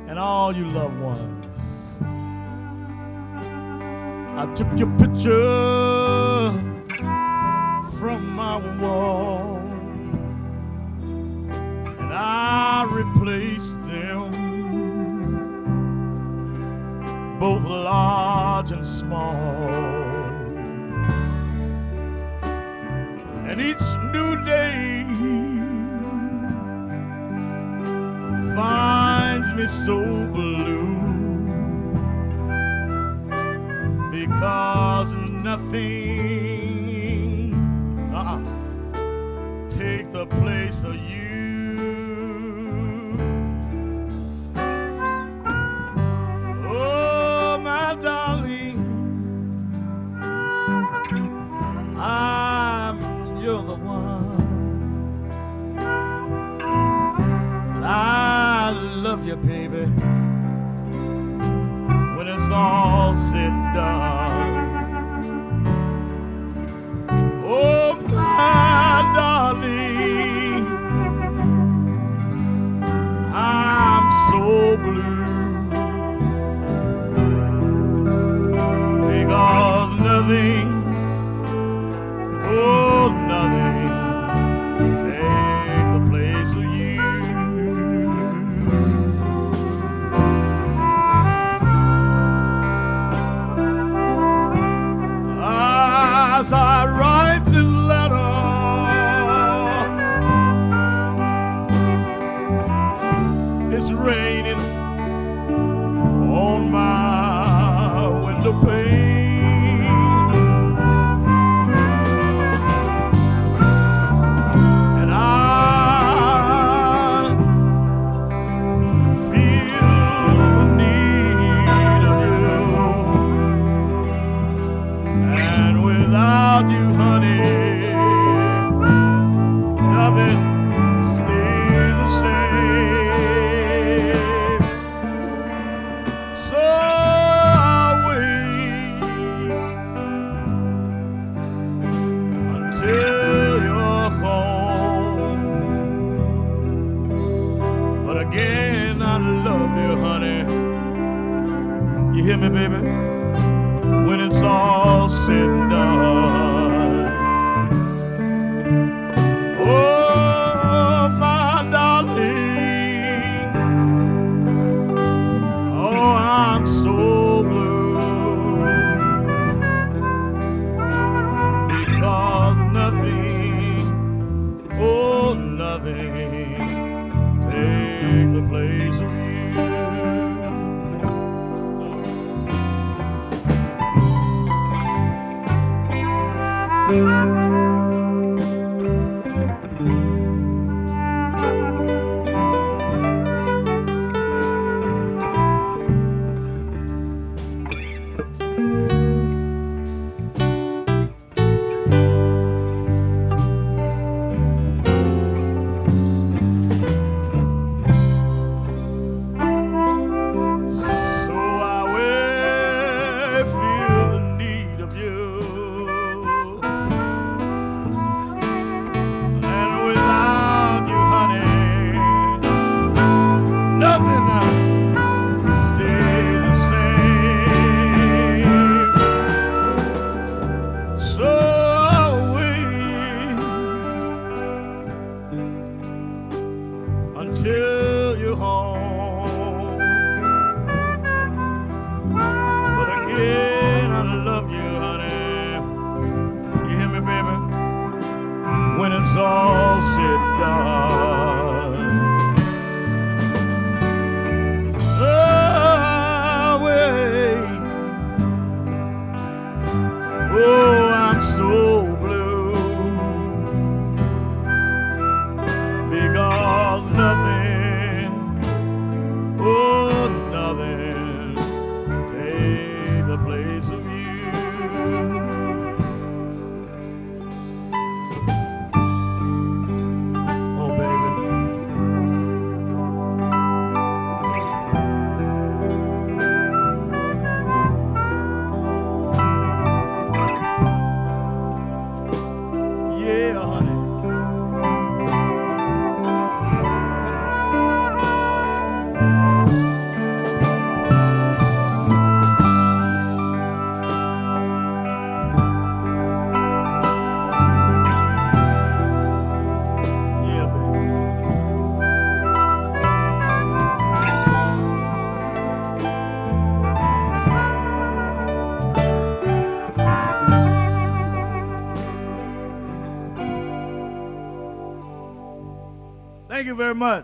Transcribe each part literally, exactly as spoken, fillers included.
and all you loved ones. I took your picture from my wall and I replaced them, both large and small. And each new day finds me so blue, because nothing uh-uh, take the place of you. Oh, my darling, I'm you're the one. I love you, baby, when it's all said and done. Oh, my darling, I'm so blue, because nothing, oh, nothing take the place of you. As I write this letter, it's raining on my window pane, and I feel the need of you, and without you, honey, nothing stays the same. So I'll wait until you're home. But again, I love you, honey. You hear me, baby? When it's all said and done. Oh, my darling, oh, I'm so blue, because nothing, oh, nothing take the place of you. Until you're home. But again, I love you, honey. You hear me, baby? When it's all said and done. Oh, wait. Oh, I'm so blue, because nothing, oh, nothing take the place of you. Oh, Thank you very much.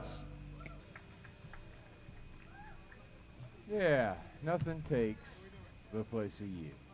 Yeah, nothing takes the place of you.